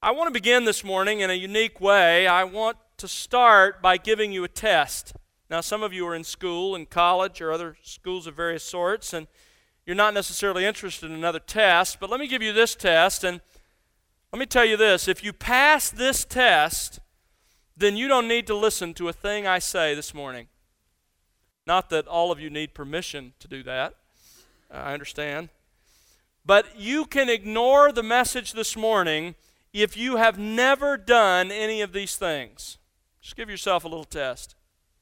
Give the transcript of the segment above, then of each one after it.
I want to begin this morning in a unique way. I want to start by giving you a test. Now, some of you are in school, in college, or other schools of various sorts, and you're not necessarily interested in another test, but let me give you this test, and let me tell you this. If you pass this test, then you don't need to listen to a thing I say this morning. Not that all of you need permission to do that. I understand. But you can ignore the message this morning if you have never done any of these things. Just give yourself a little test.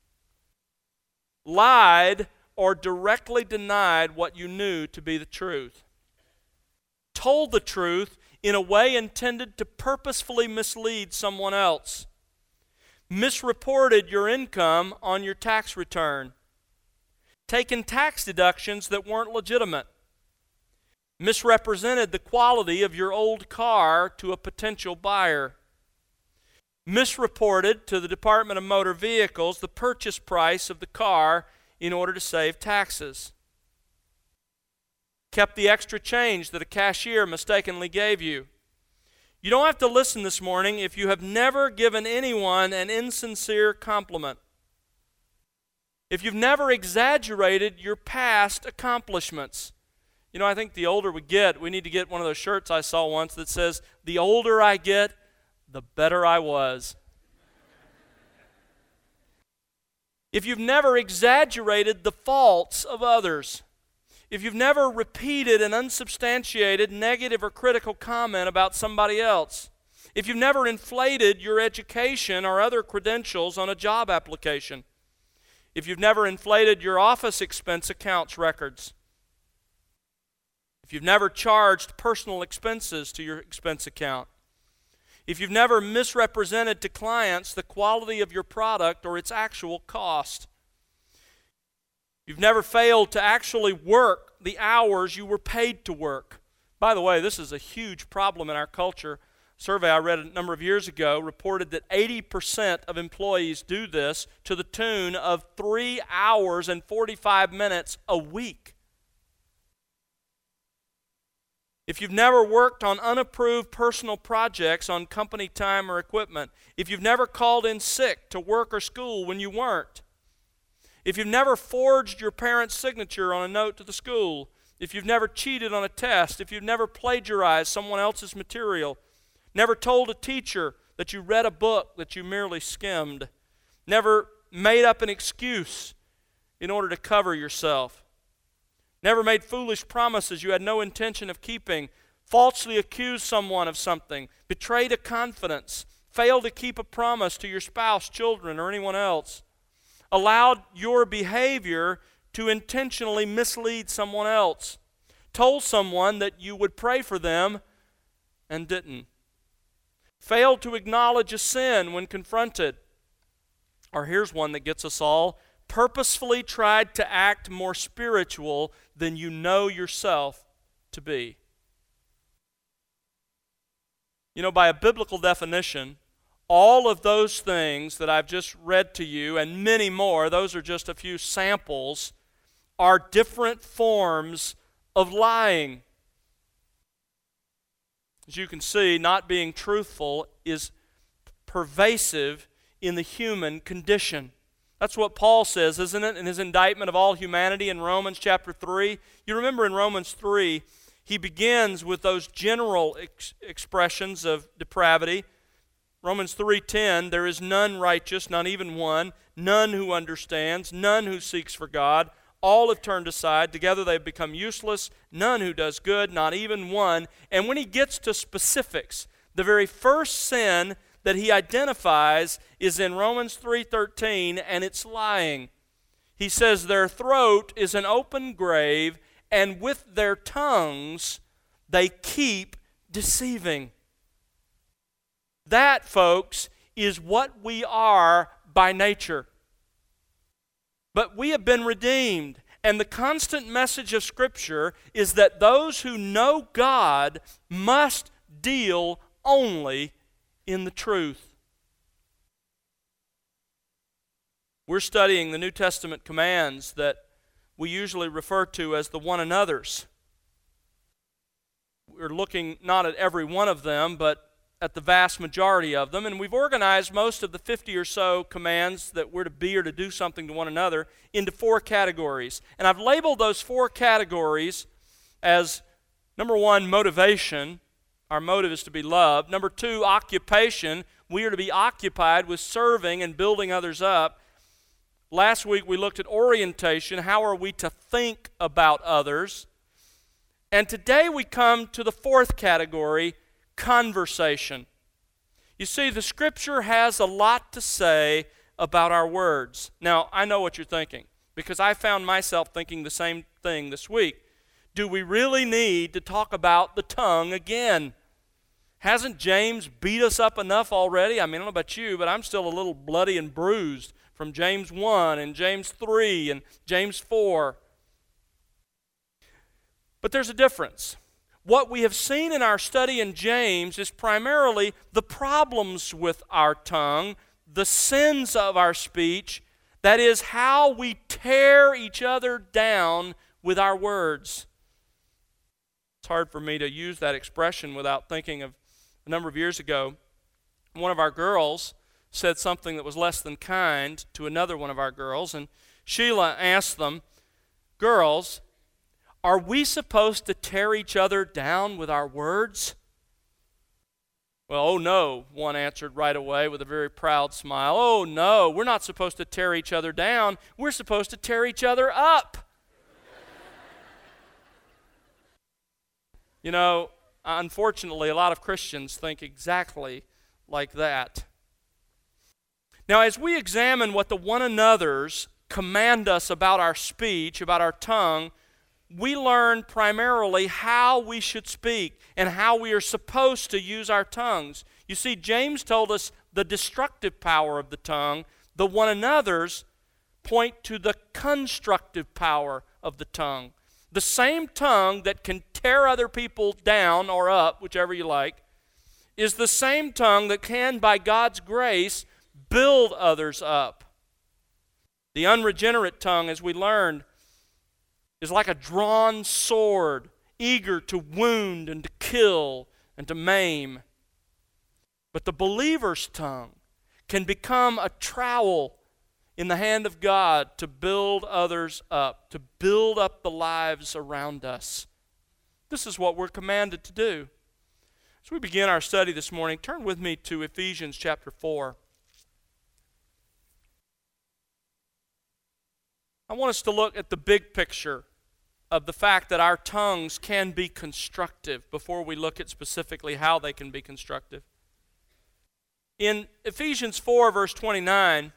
Lied or directly denied what you knew to be the truth. Told the truth in a way intended to purposefully mislead someone else. Misreported your income on your tax return. Taken tax deductions that weren't legitimate. Misrepresented the quality of your old car to a potential buyer. Misreported to the Department of Motor Vehicles the purchase price of the car in order to save taxes. Kept the extra change that a cashier mistakenly gave you. You don't have to listen this morning if you have never given anyone an insincere compliment. If you've never exaggerated your past accomplishments. You know, I think the older we get, we need to get one of those shirts I saw once that says, "The older I get, the better I was." If you've never exaggerated the faults of others, if you've never repeated an unsubstantiated negative or critical comment about somebody else, if you've never inflated your education or other credentials on a job application, if you've never inflated your office expense accounts records, if you've never charged personal expenses to your expense account, if you've never misrepresented to clients the quality of your product or its actual cost, you've never failed to actually work the hours you were paid to work. By the way, this is a huge problem in our culture. A survey I read a number of years ago reported that 80% of employees do this to the tune of 3 hours and 45 minutes a week. If you've never worked on unapproved personal projects on company time or equipment, if you've never called in sick to work or school when you weren't, if you've never forged your parents' signature on a note to the school, if you've never cheated on a test, if you've never plagiarized someone else's material, never told a teacher that you read a book that you merely skimmed, never made up an excuse in order to cover yourself, never made foolish promises you had no intention of keeping, falsely accused someone of something, betrayed a confidence, failed to keep a promise to your spouse, children, or anyone else, allowed your behavior to intentionally mislead someone else, told someone that you would pray for them and didn't, failed to acknowledge a sin when confronted, or here's one that gets us all, purposefully tried to act more spiritual than you know yourself to be. You know, by a biblical definition, all of those things that I've just read to you, and many more, those are just a few samples, are different forms of lying. As you can see, not being truthful is pervasive in the human condition. That's what Paul says, isn't it, in his indictment of all humanity in Romans chapter 3? You remember in Romans 3, he begins with those general expressions of depravity. Romans 3:10, there is none righteous, not even one, none who understands, none who seeks for God. All have turned aside, together they have become useless, none who does good, not even one. And when he gets to specifics, the very first sin that he identifies is in Romans 3:13, and it's lying. He says, their throat is an open grave, and with their tongues they keep deceiving. That, folks, is what we are by nature. But we have been redeemed, and the constant message of Scripture is that those who know God must deal only in the truth. We're studying the New Testament commands that we usually refer to as the one another's. We're looking not at every one of them, but at the vast majority of them, and we've organized most of the 50 or so commands that we're to be or to do something to one another into 4 categories. And I've labeled those 4 categories as, number 1, motivation. Our motive is to be loved. Number 2, occupation. We are to be occupied with serving and building others up. Last week we looked at orientation. How are we to think about others? And today we come to the 4th category, conversation. You see, the Scripture has a lot to say about our words. Now, I know what you're thinking, because I found myself thinking the same thing this week. Do we really need to talk about the tongue again? Hasn't James beat us up enough already? I mean, I don't know about you, but I'm still a little bloody and bruised from James 1 and James 3 and James 4. But there's a difference. What we have seen in our study in James is primarily the problems with our tongue, the sins of our speech, that is, how we tear each other down with our words. It's hard for me to use that expression without thinking of a number of years ago. One of our girls said something that was less than kind to another one of our girls, and Sheila asked them, "Girls, are we supposed to tear each other down with our words?" "Well, oh no," one answered right away with a very proud smile. "Oh no, we're not supposed to tear each other down. We're supposed to tear each other up." You know, unfortunately, a lot of Christians think exactly like that. Now, as we examine what the one another's command us about our speech, about our tongue, we learn primarily how we should speak and how we are supposed to use our tongues. You see, James told us the destructive power of the tongue. The one another's point to the constructive power of the tongue. The same tongue that can tear other people down or up, whichever you like, is the same tongue that can, by God's grace, build others up. The unregenerate tongue, as we learned, is like a drawn sword, eager to wound and to kill and to maim. But the believer's tongue can become a trowel in the hand of God to build others up, to build up the lives around us. This is what we're commanded to do. As we begin our study this morning, turn with me to Ephesians chapter 4. I want us to look at the big picture of the fact that our tongues can be constructive before we look at specifically how they can be constructive. In Ephesians 4, verse 29,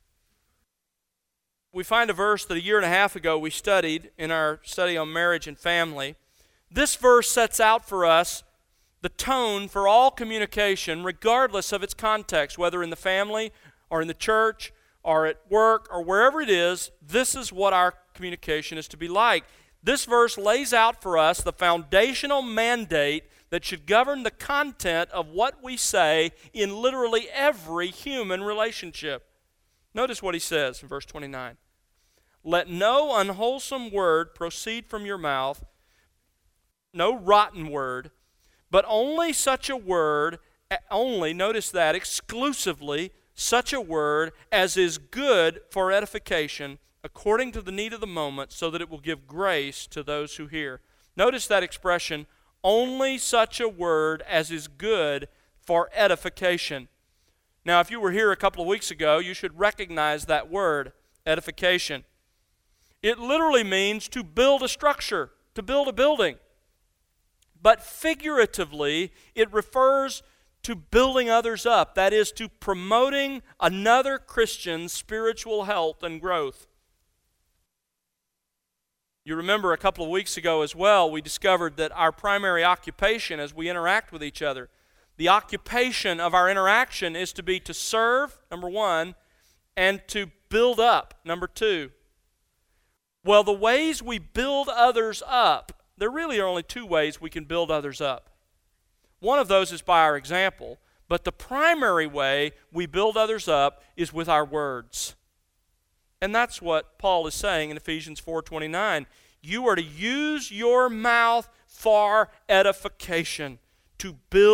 we find a verse that a year and a half ago we studied in our study on marriage and family. This verse sets out for us the tone for all communication, regardless of its context, whether in the family or in the church or at work or wherever it is. This is what our communication is to be like. This verse lays out for us the foundational mandate that should govern the content of what we say in literally every human relationship. Notice what he says in verse 29. "Let no unwholesome word proceed from your mouth, no rotten word, but only such a word, notice that, exclusively such a word as is good for edification, according to the need of the moment, so that it will give grace to those who hear." Notice that expression, only such a word as is good for edification. Now, if you were here a couple of weeks ago, you should recognize that word, edification. It literally means to build a structure, to build a building. But figuratively, it refers to building others up, that is, to promoting another Christian's spiritual health and growth. You remember a couple of weeks ago as well, we discovered that our primary occupation as we interact with each other, the occupation of our interaction is to be to serve, number one, and to build up, number two. Well, the ways we build others up, there really are only two ways we can build others up. One of those is by our example, but the primary way we build others up is with our words. And that's what Paul is saying in Ephesians 4:29. You are to use your mouth for edification, to build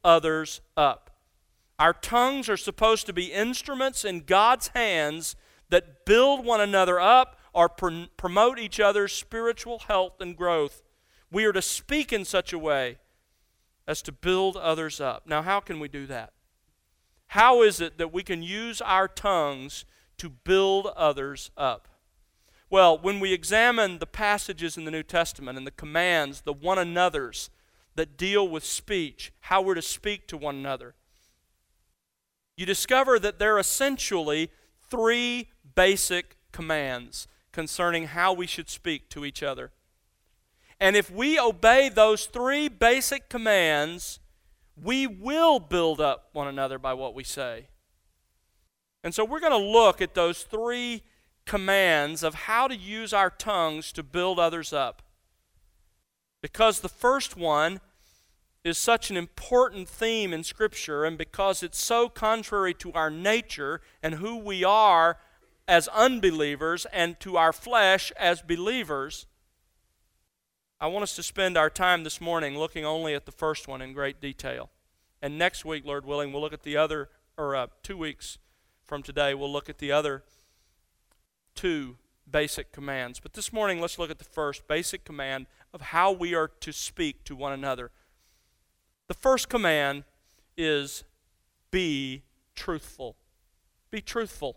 others up. Our tongues are supposed to be instruments in God's hands that build one another up or promote each other's spiritual health and growth. We are to speak in such a way as to build others up. Now, how can we do that? How is it that we can use our tongues to build others up? Well, when we examine the passages in the New Testament and the commands, the one another's that deal with speech, how we're to speak to one another, you discover that there are essentially three basic commands concerning how we should speak to each other. And if we obey those three basic commands, we will build up one another by what we say. And so we're going to look at those three commands of how to use our tongues to build others up. Because the first one is such an important theme in Scripture, and because it's so contrary to our nature and who we are as unbelievers and to our flesh as believers, I want us to spend our time this morning looking only at the first one in great detail. And next week, Lord willing, we'll look at the other, 2 weeks from today, we'll look at the other two basic commands. But this morning, let's look at the first basic command of how we are to speak to one another. The first command is be truthful. Be truthful.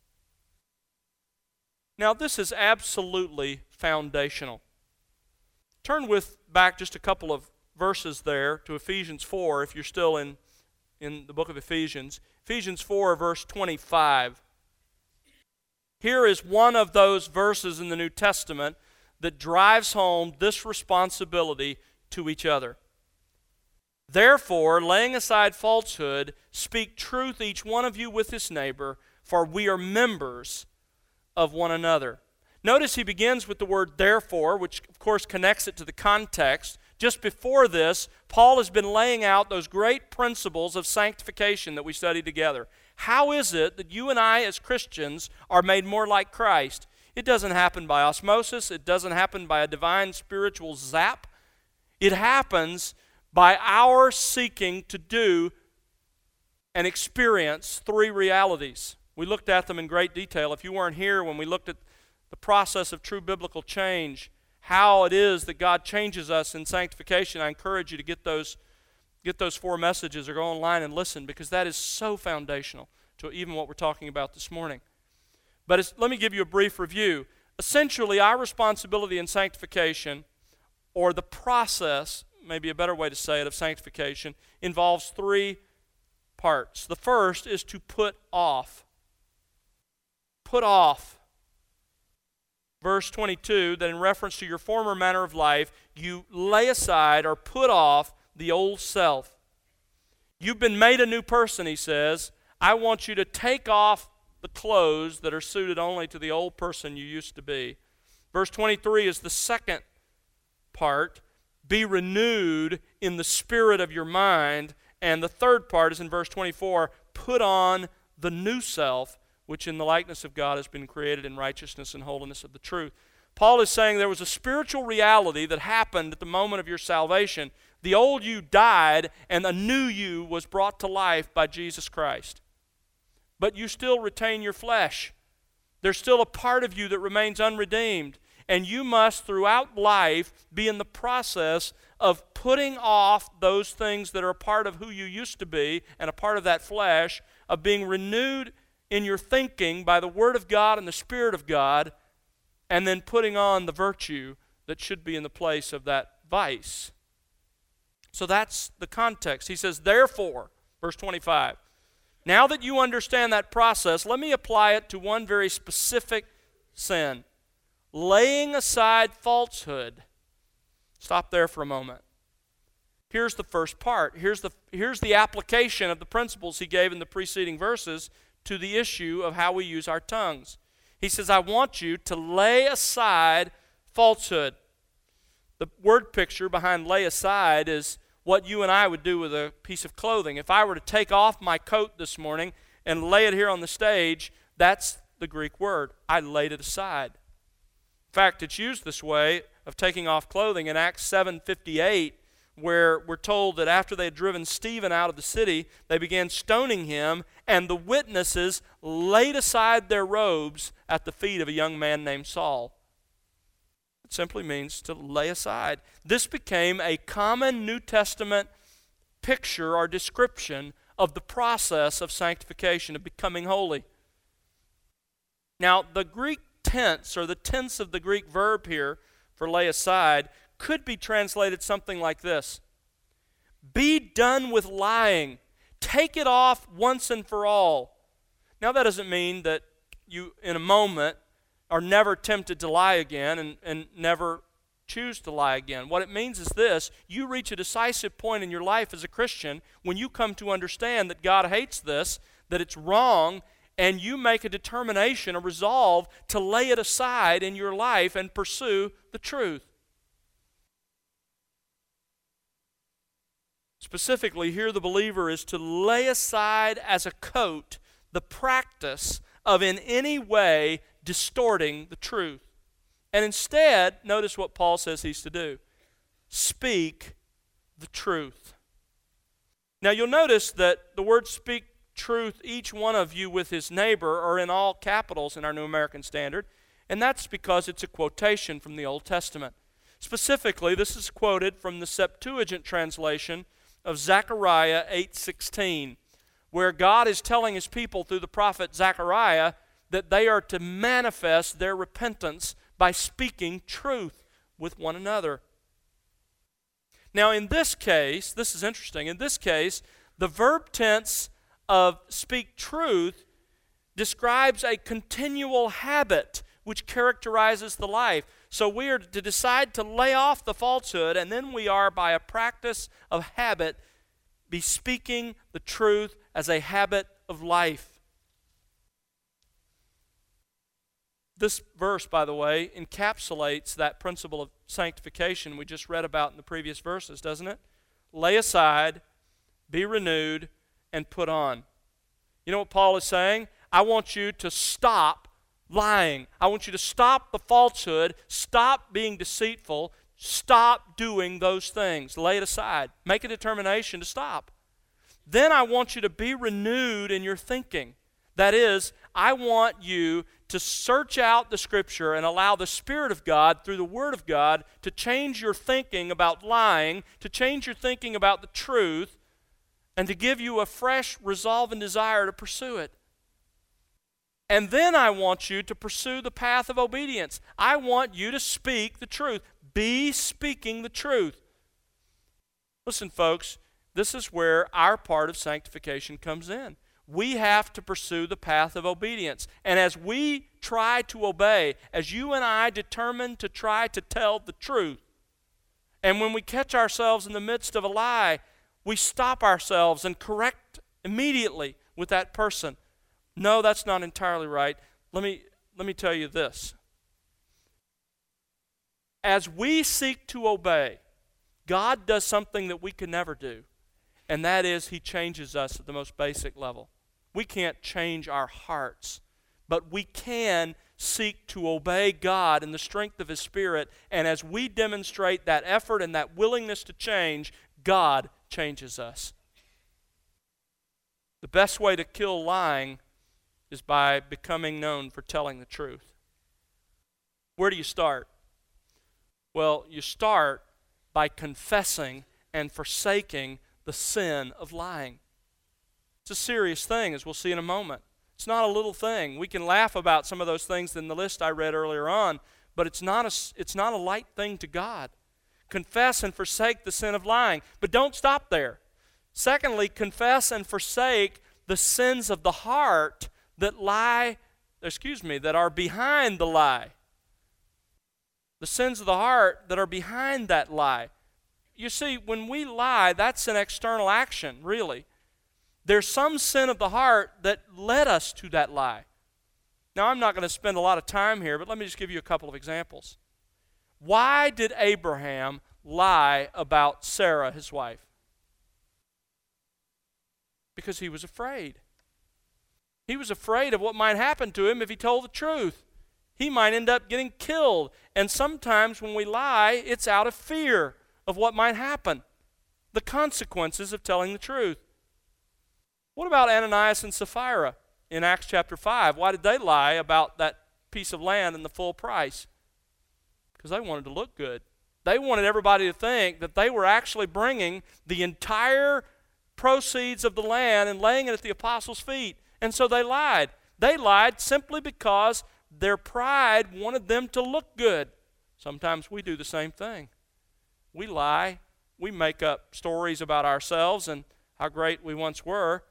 Now, this is absolutely foundational. Turn back just a couple of verses there to Ephesians 4 if you're still in the book of Ephesians. Ephesians 4, verse 25. Here is one of those verses in the New Testament that drives home this responsibility to each other. Therefore, laying aside falsehood, speak truth each one of you with his neighbor, for we are members of one another. Notice he begins with the word therefore, which of course connects it to the context. Just before this, Paul has been laying out those great principles of sanctification that we studied together. How is it that you and I as Christians are made more like Christ? It doesn't happen by osmosis. It doesn't happen by a divine spiritual zap. It happens by our seeking to do and experience three realities. We looked at them in great detail. If you weren't here when we looked at the process of true biblical change, how it is that God changes us in sanctification, I encourage you to get those 4 messages or go online and listen, because that is so foundational to even what we're talking about this morning. But let me give you a brief review. Essentially, our responsibility in sanctification, or the process, maybe a better way to say it, of sanctification, involves 3 parts. The first is to put off. Put off. Verse 22, that in reference to your former manner of life, you lay aside or put off the old self. You've been made a new person, he says. I want you to take off the clothes that are suited only to the old person you used to be. Verse 23 is the second part. Be renewed in the spirit of your mind. And the third part is in verse 24. Put on the new self, which in the likeness of God has been created in righteousness and holiness of the truth. Paul is saying there was a spiritual reality that happened at the moment of your salvation. The old you died, and a new you was brought to life by Jesus Christ. But you still retain your flesh. There's still a part of you that remains unredeemed. And you must, throughout life, be in the process of putting off those things that are a part of who you used to be and a part of that flesh, of being renewed in your thinking by the Word of God and the Spirit of God, and then putting on the virtue that should be in the place of that vice. So that's the context. He says, therefore, verse 25, now that you understand that process, let me apply it to one very specific sin. Laying aside falsehood. Stop there for a moment. Here's the first part. Here's the application of the principles he gave in the preceding verses to the issue of how we use our tongues. He says, I want you to lay aside falsehood. The word picture behind lay aside is what you and I would do with a piece of clothing. If I were to take off my coat this morning and lay it here on the stage, that's the Greek word. I laid it aside. In fact, it's used this way of taking off clothing in Acts 7:58 where we're told that after they had driven Stephen out of the city, they began stoning him, and the witnesses laid aside their robes at the feet of a young man named Saul. It simply means to lay aside. This became a common New Testament picture or description of the process of sanctification, of becoming holy. Now, the Greek tense, or the tense of the Greek verb here for lay aside, could be translated something like this: be done with lying. Take it off once and for all. Now, that doesn't mean that you, in a moment, are never tempted to lie again and never choose to lie again. What it means is this: you reach a decisive point in your life as a Christian when you come to understand that God hates this, that it's wrong, and you make a determination, a resolve to lay it aside in your life and pursue the truth. Specifically, here the believer is to lay aside as a coat the practice of in any way distorting the truth. And instead, notice what Paul says he's to do: speak the truth. Now you'll notice that the word speak truth, each one of you with his neighbor, are in all capitals in our New American Standard, and that's because it's a quotation from the Old Testament. Specifically, this is quoted from the Septuagint translation of Zechariah 8:16, where God is telling his people through the prophet Zechariah that they are to manifest their repentance by speaking truth with one another. Now in this case, this is interesting, in this case, the verb tense of speak truth describes a continual habit which characterizes the life. So we are to decide to lay off the falsehood, and then we are, by a practice of habit, be speaking the truth as a habit of life. This verse, by the way, encapsulates that principle of sanctification we just read about in the previous verses, doesn't it? Lay aside, be renewed, and put on. You know what Paul is saying? I want you to stop lying. I want you to stop the falsehood, stop being deceitful, stop doing those things. Lay it aside. Make a determination to stop. Then I want you to be renewed in your thinking. That is, I want you to search out the Scripture and allow the Spirit of God, through the Word of God, to change your thinking about lying, to change your thinking about the truth, and to give you a fresh resolve and desire to pursue it. And then I want you to pursue the path of obedience. I want you to speak the truth. Be speaking the truth. Listen, folks, this is where our part of sanctification comes in. We have to pursue the path of obedience. And as we try to obey, as you and I determine to try to tell the truth, and when we catch ourselves in the midst of a lie, we stop ourselves and correct immediately with that person. No, that's not entirely right. Let me tell you this. As we seek to obey, God does something that we could never do, and that is He changes us at the most basic level. We can't change our hearts, but we can seek to obey God in the strength of His Spirit, and as we demonstrate that effort and that willingness to change, God changes us. The best way to kill lying is by becoming known for telling the truth. Where do you start? Well, you start by confessing and forsaking the sin of lying. It's a serious thing, as we'll see in a moment. It's not a little thing. We can laugh about some of those things in the list I read earlier on, but it's not a light thing to God. Confess and forsake the sin of lying. But don't stop there. Secondly, confess and forsake the sins of the heart that are behind the lie. The sins of the heart that are behind that lie. You see, when we lie, that's an external action, really. There's some sin of the heart that led us to that lie. Now, I'm not going to spend a lot of time here, but let me just give you a couple of examples. Why did Abraham lie about Sarah, his wife? Because he was afraid. He was afraid of what might happen to him if he told the truth. He might end up getting killed. And sometimes when we lie, it's out of fear of what might happen. the consequences of telling the truth. What about Ananias and Sapphira in Acts chapter 5? Why did they lie about that piece of land and the full price? Because they wanted to look good. They wanted everybody to think that they were actually bringing the entire proceeds of the land and laying it at the apostles' feet. And so they lied. They lied simply because their pride wanted them to look good. Sometimes we do the same thing. We lie. We make up stories about ourselves and how great we once were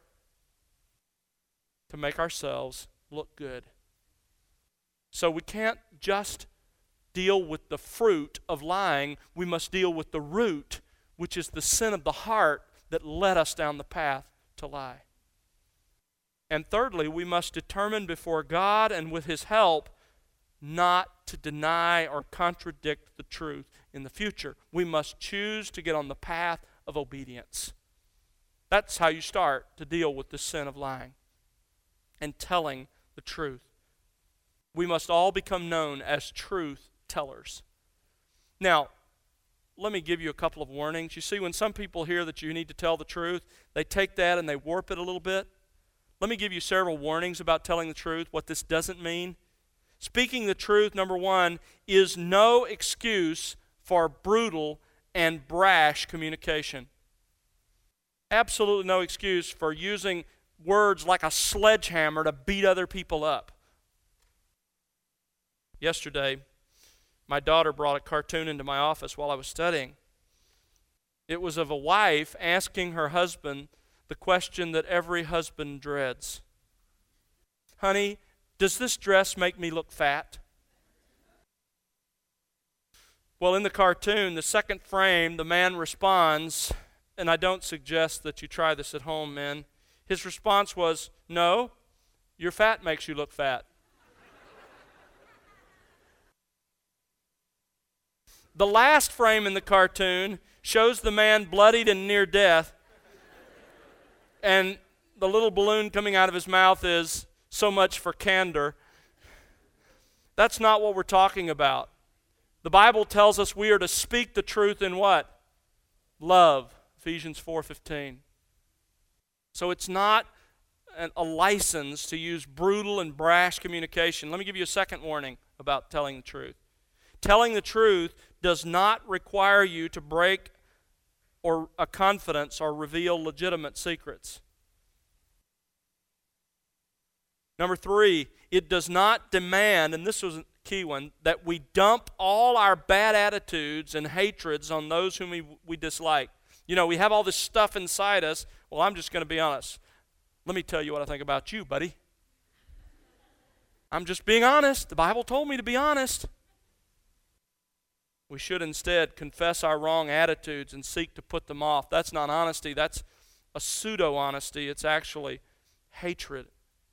to make ourselves look good. So we can't just deal with the fruit of lying. We must deal with the root, which is the sin of the heart that led us down the path to lie. And thirdly, we must determine before God and with His help not to deny or contradict the truth in the future. We must choose to get on the path of obedience. That's how you start to deal with the sin of lying and telling the truth. We must all become known as truth tellers. Now, let me give you a couple of warnings. You see, when some people hear that you need to tell the truth, they take that and they warp it a little bit. Let me give you several warnings about telling the truth, what this doesn't mean. Speaking the truth, number one, is no excuse for brutal and brash communication. Absolutely no excuse for using words like a sledgehammer to beat other people up. Yesterday, my daughter brought a cartoon into my office while I was studying. It was of a wife asking her husband the question that every husband dreads. Honey, does this dress make me look fat? Well, in the cartoon, the second frame, the man responds, and I don't suggest that you try this at home, men. His response was, no, your fat makes you look fat. The last frame in the cartoon shows the man bloodied and near death, and the little balloon coming out of his mouth is, so much for candor. That's not what we're talking about. The Bible tells us we are to speak the truth in what? Love. Ephesians 4:15. So it's not a license to use brutal and brash communication. Let me give you a second warning about telling the truth. Telling the truth does not require you to break or a confidence or reveal legitimate secrets. Number three, it does not demand, and this was a key one, that we dump all our bad attitudes and hatreds on those whom we dislike. You know, we have all this stuff inside us. Well, I'm just going to be honest. Let me tell you what I think about you, buddy. I'm just being honest. The Bible told me to be honest. We should instead confess our wrong attitudes and seek to put them off. That's not honesty. That's a pseudo-honesty. It's actually hatred.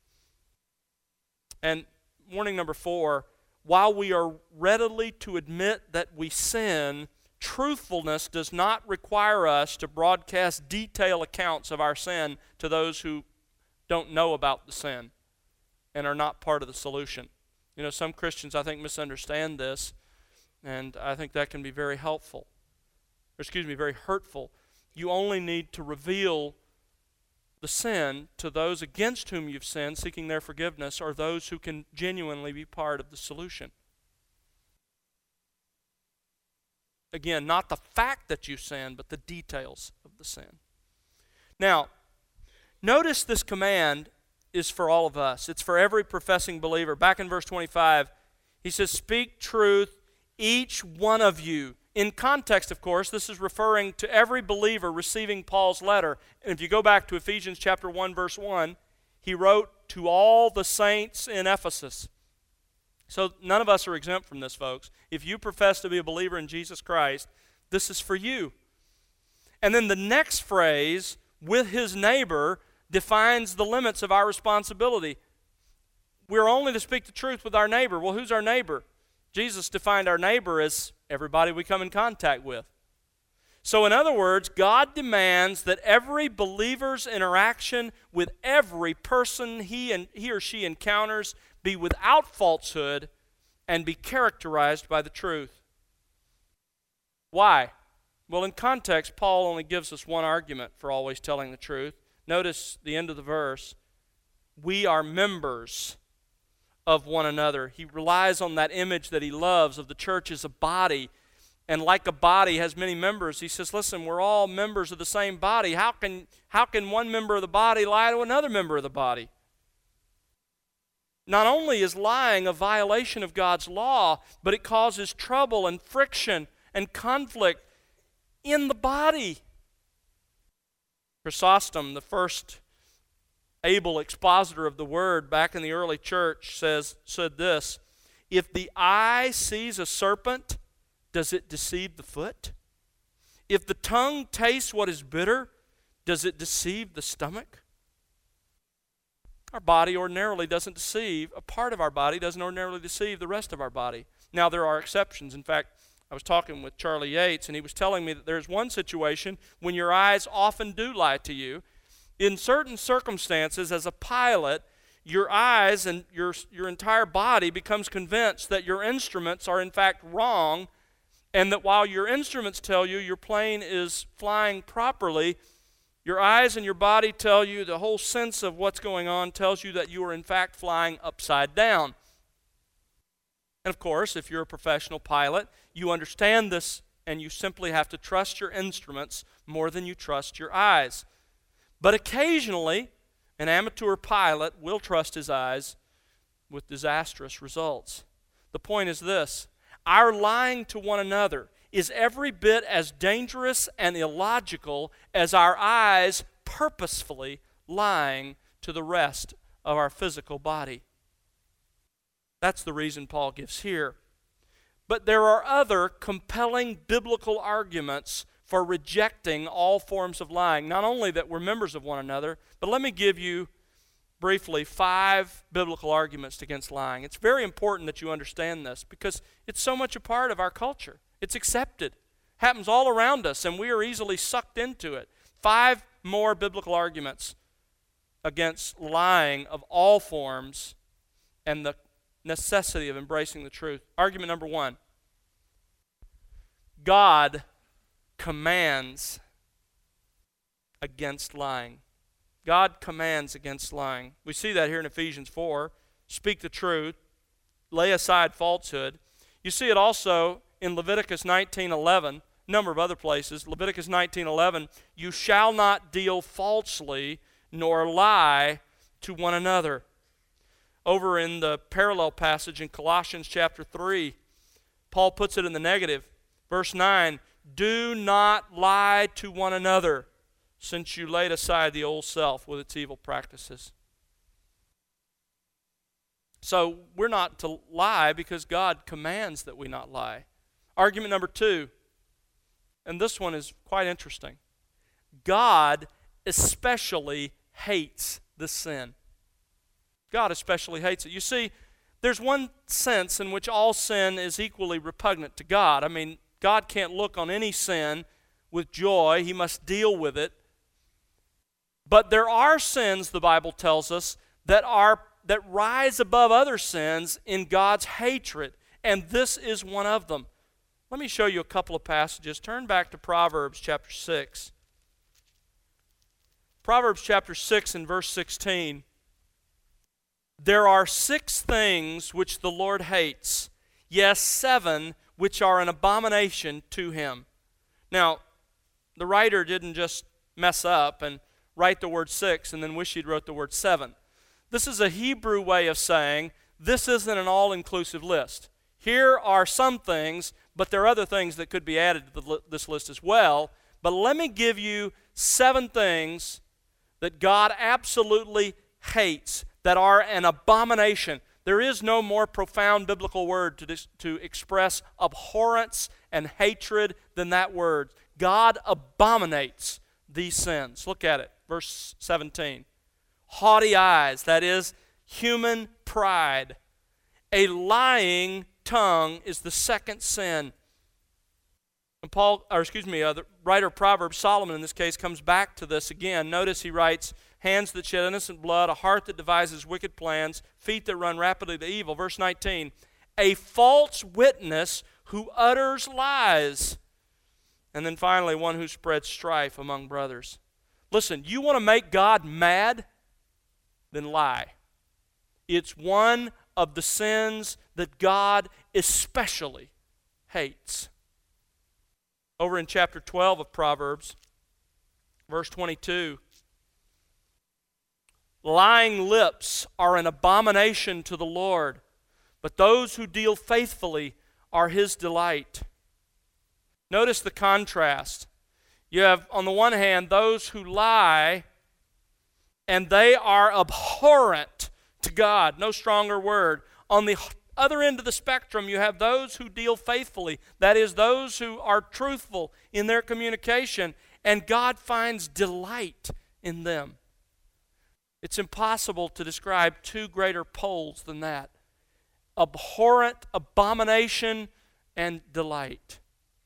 And warning number 4, while we are readily to admit that we sin, truthfulness does not require us to broadcast detailed accounts of our sin to those who don't know about the sin and are not part of the solution. You know, some Christians, I think, misunderstand this, and I think that can be very helpful. Very hurtful. You only need to reveal the sin to those against whom you've sinned, seeking their forgiveness, or those who can genuinely be part of the solution. Again, not the fact that you sinned, but the details of the sin. Now, notice this command is for all of us. It's for every professing believer. Back in verse 25, he says, speak truth, each one of you. In context, of course, this is referring to every believer receiving Paul's letter. And if you go back to Ephesians chapter 1, verse 1, he wrote to all the saints in Ephesus. So none of us are exempt from this, folks. If you profess to be a believer in Jesus Christ, this is for you. And then the next phrase, with his neighbor, defines the limits of our responsibility. We're only to speak the truth with our neighbor. Well, who's our neighbor? Jesus defined our neighbor as everybody we come in contact with. So in other words, God demands that every believer's interaction with every person he or she encounters be without falsehood and be characterized by the truth. Why? Well, in context, Paul only gives us one argument for always telling the truth. Notice the end of the verse. We are members of one another. He relies on that image that he loves of the church as a body. And like a body has many members, he says, listen, we're all members of the same body. How can one member of the body lie to another member of the body? Not only is lying a violation of God's law, but it causes trouble and friction and conflict in the body. Chrysostom, the first able expositor of the word back in the early church, said this, if the eye sees a serpent, does it deceive the foot? If the tongue tastes what is bitter, does it deceive the stomach? Our body ordinarily doesn't deceive. A part of our body doesn't ordinarily deceive the rest of our body. Now, there are exceptions. In fact, I was talking with Charlie Yates, and he was telling me that there's one situation when your eyes often do lie to you. In certain circumstances, as a pilot, your eyes and your entire body becomes convinced that your instruments are in fact wrong, and that while your instruments tell you your plane is flying properly, your eyes and your body tell you, the whole sense of what's going on tells you that you are in fact flying upside down. And of course, if you're a professional pilot, you understand this and you simply have to trust your instruments more than you trust your eyes. But occasionally, an amateur pilot will trust his eyes with disastrous results. The point is this: our lying to one another is every bit as dangerous and illogical as our eyes purposefully lying to the rest of our physical body. That's the reason Paul gives here. But there are other compelling biblical arguments for rejecting all forms of lying. Not only that we're members of one another, but let me give you briefly 5 biblical arguments against lying. It's very important that you understand this because it's so much a part of our culture. It's accepted. Happens all around us, and we are easily sucked into it. 5 more biblical arguments against lying of all forms and the necessity of embracing the truth. Argument number 1. God commands against lying. God commands against lying. We see that here in Ephesians 4. Speak the truth. Lay aside falsehood. You see it also in Leviticus 19:11, a number of other places. Leviticus 19:11, you shall not deal falsely nor lie to one another. Over in the parallel passage in Colossians chapter 3, Paul puts it in the negative. Verse 9, do not lie to one another, since you laid aside the old self with its evil practices. So we're not to lie because God commands that we not lie. Argument number 2, and this one is quite interesting. God especially hates the sin. God especially hates it. You see, there's one sense in which all sin is equally repugnant to God. I mean, God can't look on any sin with joy. He must deal with it. But there are sins, the Bible tells us, that rise above other sins in God's hatred, and this is one of them. Let me show you a couple of passages. Turn back to Proverbs chapter 6. Proverbs chapter 6 and verse 16. There are 6 things which the Lord hates, yes, 7 which are an abomination to him. Now, the writer didn't just mess up and write the word 6 and then wish he'd wrote the word 7. This is a Hebrew way of saying this isn't an all-inclusive list. Here are some things, but there are other things that could be added to this list as well. But let me give you 7 things that God absolutely hates, that are an abomination. There is no more profound biblical word to express abhorrence and hatred than that word. God abominates these sins. Look at it, verse 17. Haughty eyes, that is, human pride. A lying tongue is the second sin. And the writer of Proverbs, Solomon in this case, comes back to this again. Notice he writes, hands that shed innocent blood, a heart that devises wicked plans, feet that run rapidly to evil. Verse 19, a false witness who utters lies. And then finally, one who spreads strife among brothers. Listen, you want to make God mad? Then lie. It's one of the sins that God especially hates. Over in chapter 12 of Proverbs, verse 22, lying lips are an abomination to the Lord, but those who deal faithfully are His delight. Notice the contrast. You have, on the one hand, those who lie, and they are abhorrent to God. No stronger word. On the other end of the spectrum, you have those who deal faithfully. That is, those who are truthful in their communication, and God finds delight in them. It's impossible to describe two greater poles than that. Abhorrent, abomination, and delight.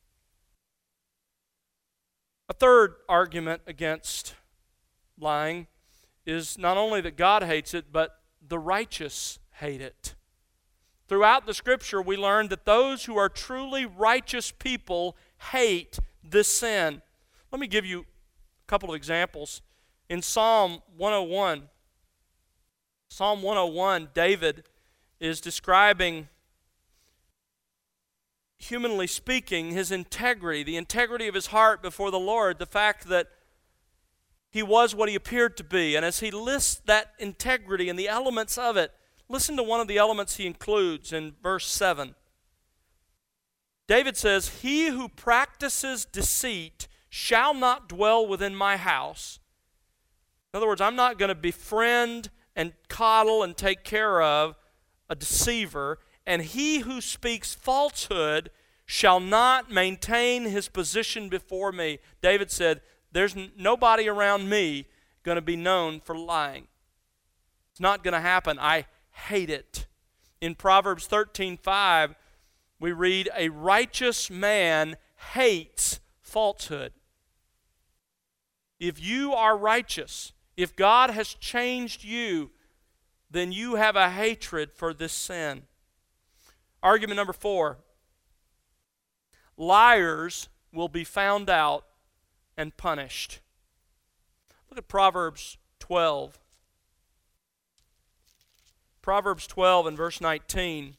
A third argument against lying is not only that God hates it, but the righteous hate it. Throughout the Scripture, we learn that those who are truly righteous people hate this sin. Let me give you a couple of examples. In Psalm 101, David is describing, humanly speaking, his integrity, the integrity of his heart before the Lord, the fact that he was what he appeared to be. And as he lists that integrity and the elements of it, listen to one of the elements he includes in verse 7. David says, "He who practices deceit shall not dwell within my house." In other words, I'm not going to befriend and coddle and take care of a deceiver. And he who speaks falsehood shall not maintain his position before me. David said, there's nobody around me going to be known for lying. It's not going to happen. I hate it. In Proverbs 13:5, we read, "A righteous man hates falsehood." If you are righteous, if God has changed you, then you have a hatred for this sin. Argument number 4. Liars will be found out and punished. Look at Proverbs 12. Proverbs 12 and verse 19.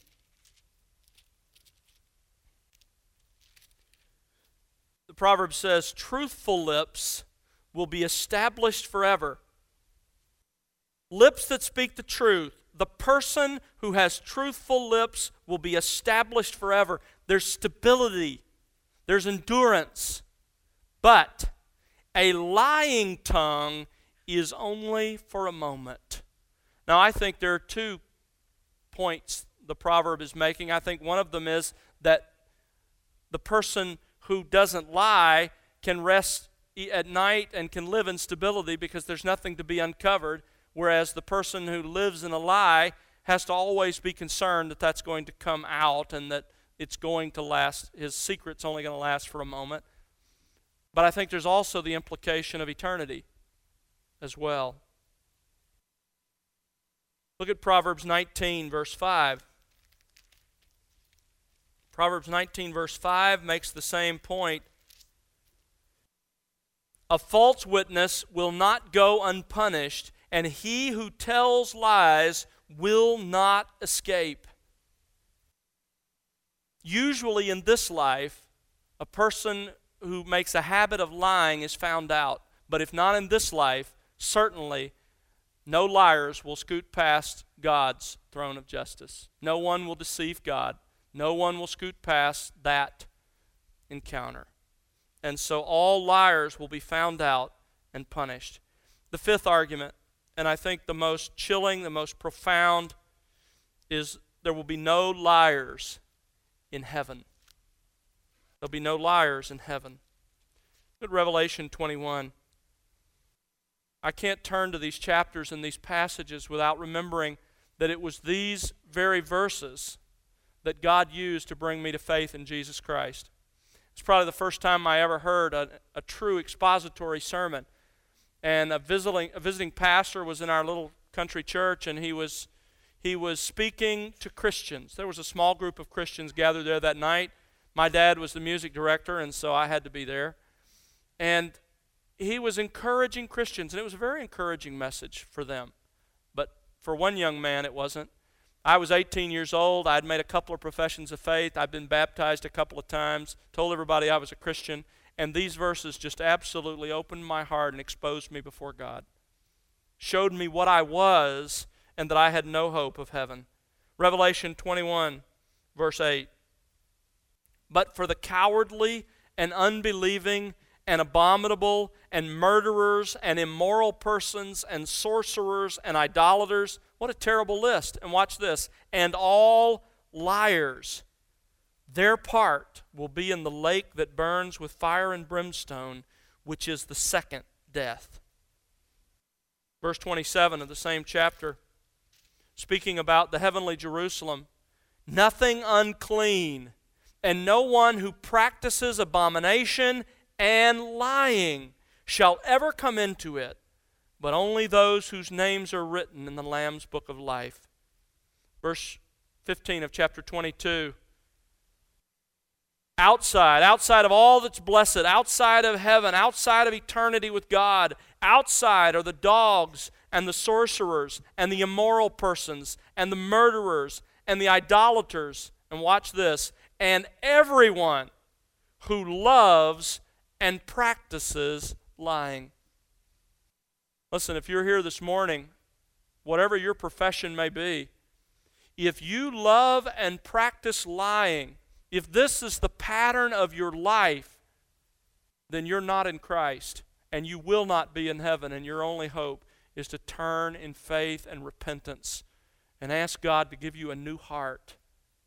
The proverb says, "Truthful lips will be established forever." Lips that speak the truth. The person who has truthful lips will be established forever. There's stability. There's endurance. But a lying tongue is only for a moment. Now, I think there are 2 points the proverb is making. I think one of them is that the person who doesn't lie can rest at night and can live in stability because there's nothing to be uncovered. Whereas the person who lives in a lie has to always be concerned that that's going to come out and that it's going to last, his secret's only going to last for a moment. But I think there's also the implication of eternity as well. Look at Proverbs 19, verse 5. Proverbs 19, verse 5 makes the same point. "A false witness will not go unpunished, and he who tells lies will not escape." Usually in this life, a person who makes a habit of lying is found out. But if not in this life, certainly no liars will scoot past God's throne of justice. No one will deceive God. No one will scoot past that encounter. And so all liars will be found out and punished. The 5th argument, and I think the most chilling, the most profound, is there will be no liars in heaven. There'll be no liars in heaven. Look at Revelation 21. I can't turn to these chapters and these passages without remembering that it was these very verses that God used to bring me to faith in Jesus Christ. It's probably the first time I ever heard a true expository sermon. And a visiting pastor was in our little country church, and he was speaking to Christians. There was a small group of Christians gathered there that night. My dad was the music director, and so I had to be there. And he was encouraging Christians, and it was a very encouraging message for them. But for one young man, it wasn't. I was 18 years old. I'd made a couple of professions of faith. I'd been baptized a couple of times, told everybody I was a Christian, and these verses just absolutely opened my heart and exposed me before God. Showed me what I was and that I had no hope of heaven. Revelation 21, verse 8. But for the cowardly and unbelieving and abominable and murderers and immoral persons and sorcerers and idolaters. What a terrible list. And watch this. And all liars. Their part will be in the lake that burns with fire and brimstone, which is the second death. Verse 27 of the same chapter, speaking about the heavenly Jerusalem. Nothing unclean, and no one who practices abomination and lying shall ever come into it, but only those whose names are written in the Lamb's book of life. Verse 15 of chapter 22. Outside of all that's blessed, outside of heaven, outside of eternity with God, outside are the dogs and the sorcerers and the immoral persons and the murderers and the idolaters. And watch this. And everyone who loves and practices lying. Listen, if you're here this morning, whatever your profession may be, if you love and practice lying, if this is the pattern of your life, then you're not in Christ, and you will not be in heaven, and your only hope is to turn in faith and repentance and ask God to give you a new heart.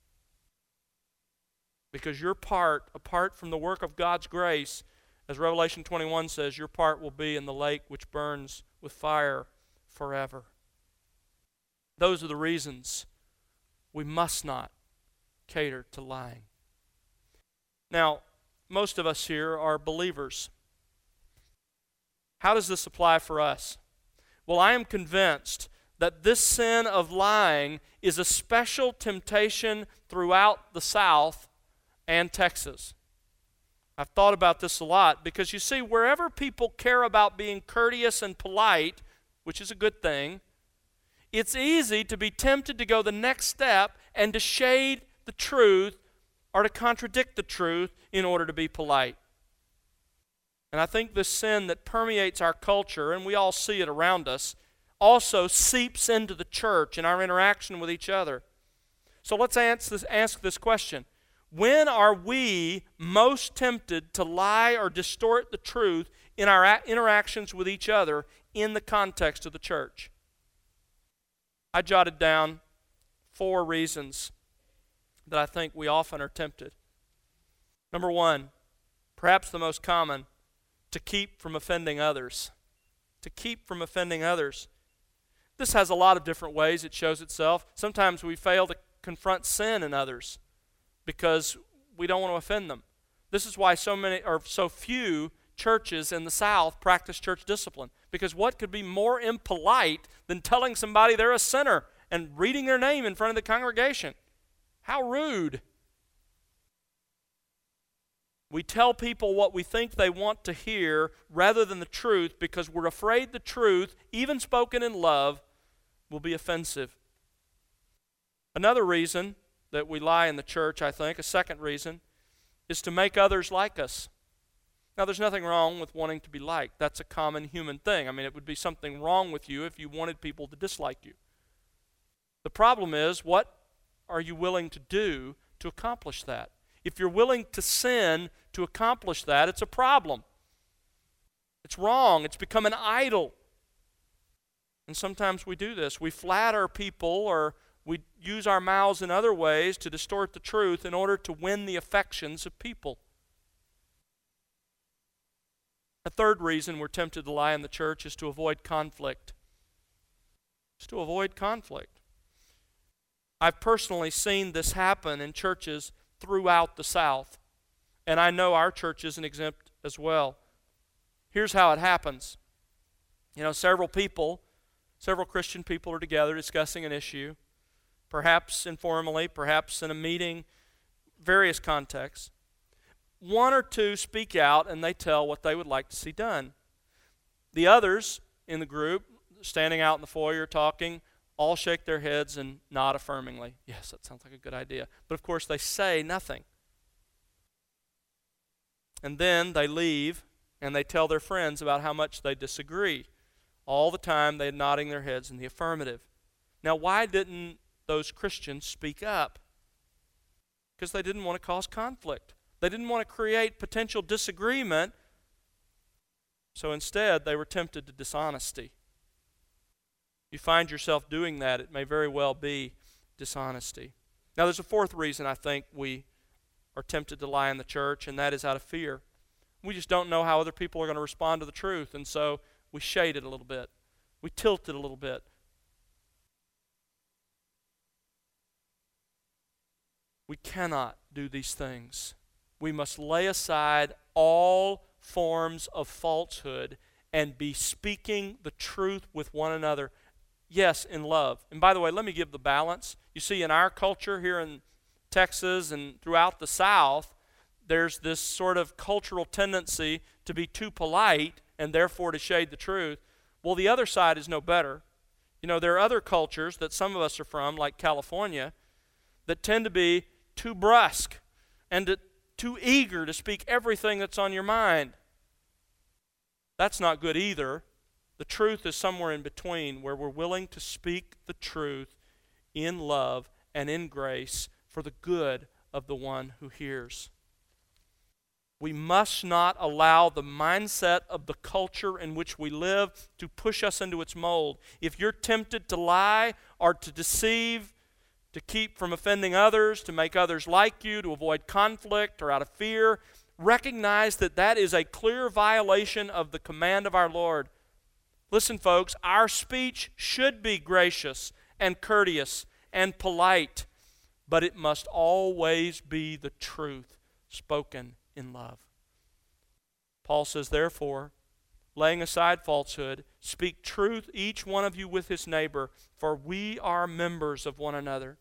Because your part, apart from the work of God's grace, as Revelation 21 says, your part will be in the lake which burns with fire forever. Those are the reasons we must not cater to lying. Now, most of us here are believers. How does this apply for us? Well, I am convinced that this sin of lying is a special temptation throughout the South and Texas. I've thought about this a lot because you see, wherever people care about being courteous and polite, which is a good thing, it's easy to be tempted to go the next step and to shade the truth or to contradict the truth in order to be polite. And I think this sin that permeates our culture, and we all see it around us, also seeps into the church in our interaction with each other. So let's ask this question. When are we most tempted to lie or distort the truth in our interactions with each other in the context of the church? I jotted down 4 reasons that I think we often are tempted. Number 1, perhaps the most common, to keep from offending others. To keep from offending others. This has a lot of different ways it shows itself. Sometimes we fail to confront sin in others because we don't want to offend them. This is why so few churches in the South practice church discipline. Because what could be more impolite than telling somebody they're a sinner and reading their name in front of the congregation? How rude. We tell people what we think they want to hear rather than the truth because we're afraid the truth, even spoken in love, will be offensive. Another reason that we lie in the church, I think, a second reason, is to make others like us. Now, there's nothing wrong with wanting to be liked. That's a common human thing. I mean, it would be something wrong with you if you wanted people to dislike you. The problem is, what are you willing to do to accomplish that? If you're willing to sin to accomplish that, it's a problem. It's wrong. It's become an idol. And sometimes we do this. We flatter people or we use our mouths in other ways to distort the truth in order to win the affections of people. A third reason we're tempted to lie in the church is to avoid conflict. It's to avoid conflict. I've personally seen this happen in churches throughout the South, and I know our church isn't exempt as well. Here's how it happens. Several Christian people are together discussing an issue, perhaps informally, perhaps in a meeting, various contexts. one or two speak out and they tell what they would like to see done. The others in the group, standing out in the foyer talking, all shake their heads and nod affirmingly. Yes, that sounds like a good idea. But of course they say nothing. And then they leave and they tell their friends about how much they disagree. All the time they're nodding their heads in the affirmative. Now, why didn't those Christians speak up? Because they didn't want to cause conflict. They didn't want to create potential disagreement. So instead, they were tempted to dishonesty. You find yourself doing that, it may very well be dishonesty. Now, there's a fourth reason I think we are tempted to lie in the church, and that is out of fear. We just don't know how other people are going to respond to the truth, and so we shade it a little bit. We tilt it a little bit. We cannot do these things. We must lay aside all forms of falsehood and be speaking the truth with one another. Yes, in love. And by the way, let me give the balance. You see, in our culture here in Texas and throughout the South, there's this sort of cultural tendency to be too polite and therefore to shade the truth. Well, the other side is no better. You know, there are other cultures that some of us are from, like California, that tend to be too brusque and too eager to speak everything that's on your mind. That's not good either. The truth is somewhere in between, where we're willing to speak the truth in love and in grace for the good of the one who hears. We must not allow the mindset of the culture in which we live to push us into its mold. If you're tempted to lie or to deceive, to keep from offending others, to make others like you, to avoid conflict or out of fear, recognize that that is a clear violation of the command of our Lord. Listen, folks, our speech should be gracious and courteous and polite, but it must always be the truth spoken in love. Paul says, therefore, laying aside falsehood, speak truth each one of you with his neighbor, for we are members of one another.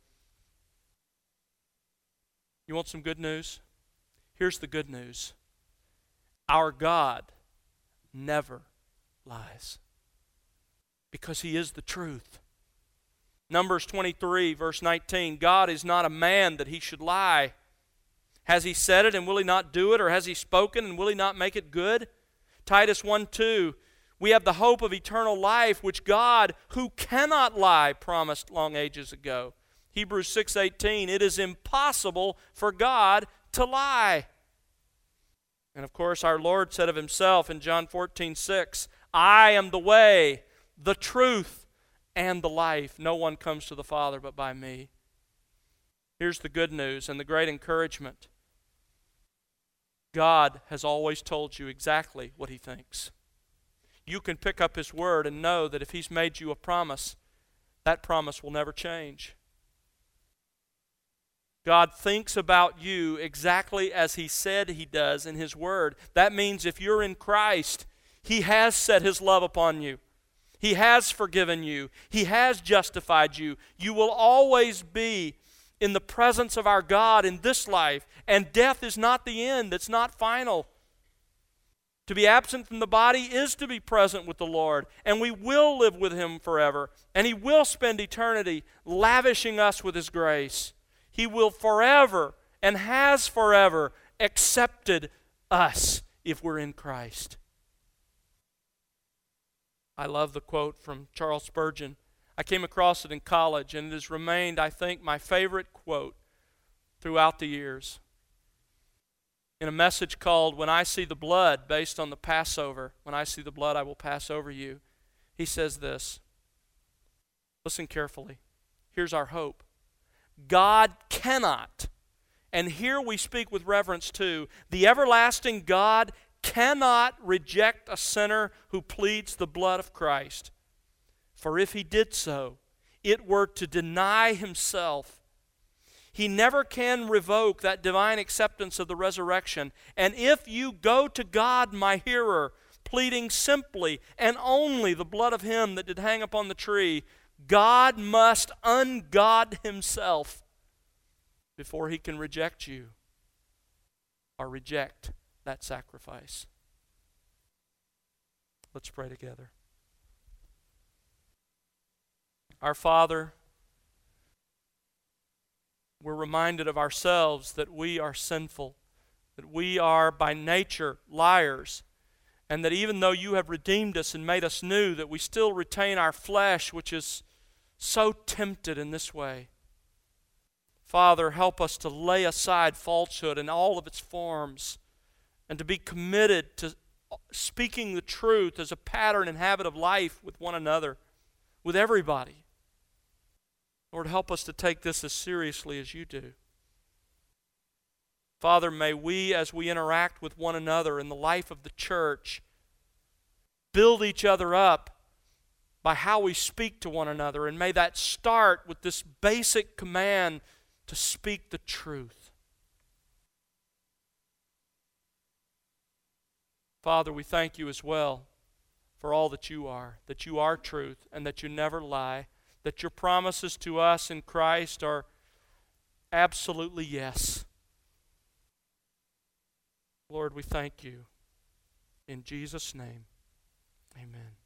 You want some good news? Here's the good news. Our God never lies, because he is the truth. Numbers 23, verse 19, God is not a man that he should lie. Has he said it, and will he not do it? Or has he spoken, and will he not make it good? Titus 1:2, we have the hope of eternal life, which God, who cannot lie, promised long ages ago. Hebrews 6:18, it is impossible for God to lie. And of course, our Lord said of himself in John 14:6, I am the way, the truth, and the life. No one comes to the Father but by me. Here's the good news and the great encouragement. God has always told you exactly what he thinks. You can pick up his word and know that if he's made you a promise, that promise will never change. God thinks about you exactly as he said he does in his word. That means if you're in Christ, he has set his love upon you. He has forgiven you. He has justified you. You will always be in the presence of our God in this life, and death is not the end. It's not final. To be absent from the body is to be present with the Lord, and we will live with him forever, and he will spend eternity lavishing us with his grace. He will forever and has forever accepted us if we're in Christ. I love the quote from Charles Spurgeon. I came across it in college, and it has remained, I think, my favorite quote throughout the years. In a message called When I See the Blood, based on the Passover, when I see the blood, I will pass over you, he says this. Listen carefully. Here's our hope. God cannot, and here we speak with reverence too, the everlasting God cannot reject a sinner who pleads the blood of Christ. For if he did so, it were to deny himself. He never can revoke that divine acceptance of the resurrection. And if you go to God, my hearer, pleading simply and only the blood of him that did hang upon the tree, God must ungod himself before he can reject you. or reject that sacrifice. Let's pray together. Our Father, we're reminded of ourselves that we are sinful, that we are by nature liars, and that even though you have redeemed us and made us new, that we still retain our flesh, which is so tempted in this way. Father, help us to lay aside falsehood in all of its forms and to be committed to speaking the truth as a pattern and habit of life with one another, with everybody. Lord, help us to take this as seriously as you do. Father, may we, as we interact with one another in the life of the church, build each other up by how we speak to one another, and may that start with this basic command to speak the truth. Father, we thank you as well for all that you are truth, and that you never lie, that your promises to us in Christ are absolutely yes. Lord, we thank you. In Jesus' name, amen.